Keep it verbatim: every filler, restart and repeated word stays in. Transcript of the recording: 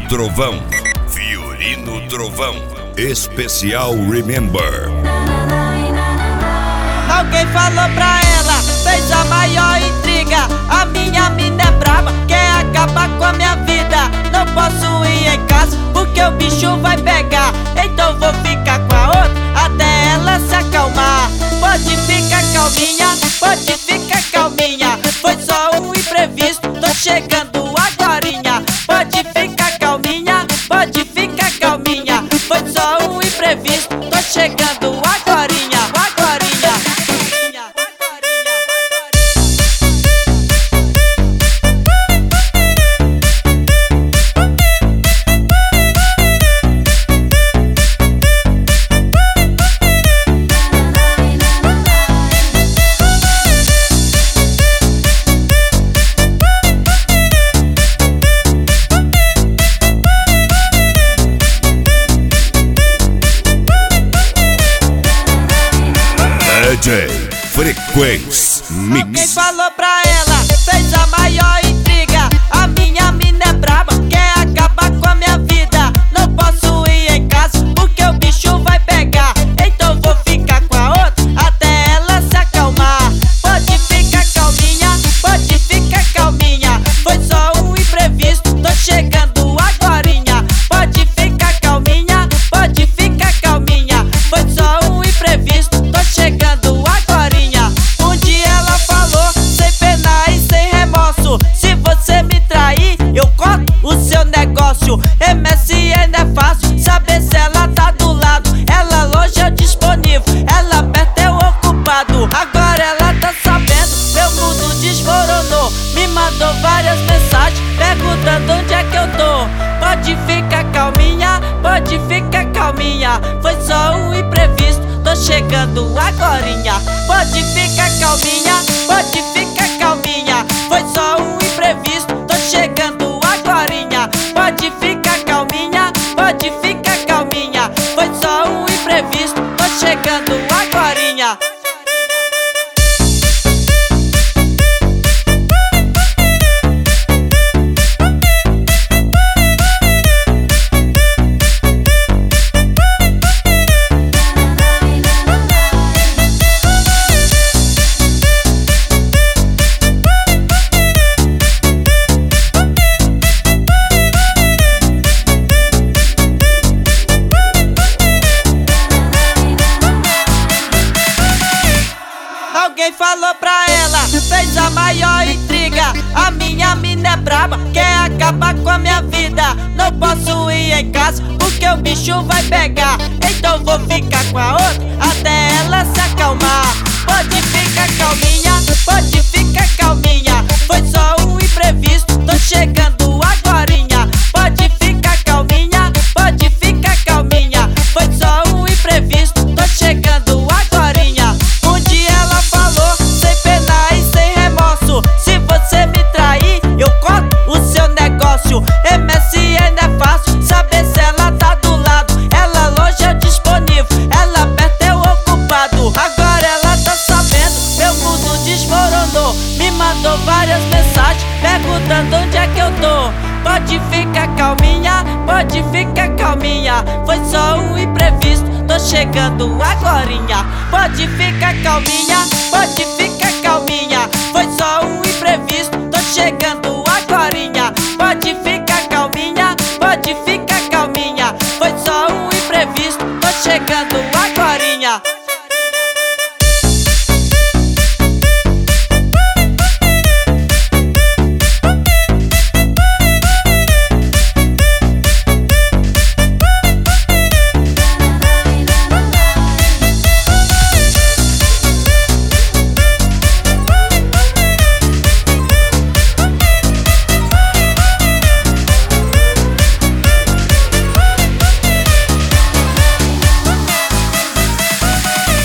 Trovão. Fiorino Trovão. Especial Remember. Alguém falou pra ela, fez a maior intriga. A minha mina é braba, quer acabar com a minha vida. Não posso ir em casa, porque o bicho vai pegar. Então vou ficar com a outra, até ela se acalmar. Pode ficar calminha, pode ficar calminha. Foi só um imprevisto, tô chegando agorinha. Pode ficar calminha, pode ficar calminha. Foi só um imprevisto, tô chegando agorinha, agorinha. D J Frequência Mix. Alguém falou pra ela, fez a maior intriga. A minha mina é braba, quer acabar com a minha vida. Não posso ir em casa, porque o bicho vai pegar. Então vou ficar com a outra, até ela se acalmar. Pode ficar calminha, pode ficar calminha. Foi só um imprevisto, tô chegando agorinha. Pode ficar calminha, pode ficar calminha. Foi só um imprevisto, tô chegando agorinha. Um dia ela falou, sem pena e sem remorso: se você me trair, eu corto o seu negócio. M S N é fácil, saber se ela tá do lado. Ela longe eu disponível, ela perto eu ocupado. Agora ela tá sabendo, meu mundo desmoronou. Me mandou várias mensagens, perguntando onde é que eu tô. Pode ficar calminha, pode ficar calminha. Foi só um imprevisto, tô chegando agorinha. Pode ficar calminha, pode ficar calminha. Foi só um imprevisto, tô chegando agorinha. Pode ficar calminha, pode ficar calminha. Foi só um imprevisto, tô chegando agorinha. Alguém falou pra ela, fez a maior intriga. A minha mina é braba, quer acabar com a minha vida. Não posso ir em casa, porque o bicho vai pegar. Então vou ficar com a outra, até ela se acalmar. Pode ficar calminha, pode ficar calminha. Foi só um imprevisto, tô chegando agorinha. Pode ficar calminha, pode ficar calminha. Foi só um imprevisto, tô chegando agorinha. Um dia ela falou, sem pena e sem remorso: se você me trair, eu corto o seu negócio. M S N é fácil, saber se ela tá do lado. Ela longe eu disponível, ela perto eu ocupado. Agora ela tá sabendo, meu mundo desmoronou. Me mandou várias mensagens, perguntando onde é que eu tô. Pode ficar calminha, pode ficar calminha. Foi só um imprevisto, tô chegando agorinha. Pode ficar calminha, pode ficar calminha. Foi só um imprevisto, tô chegando agorinha. Pode ficar calminha, pode ficar calminha. Foi só um imprevisto, tô chegando agorinha.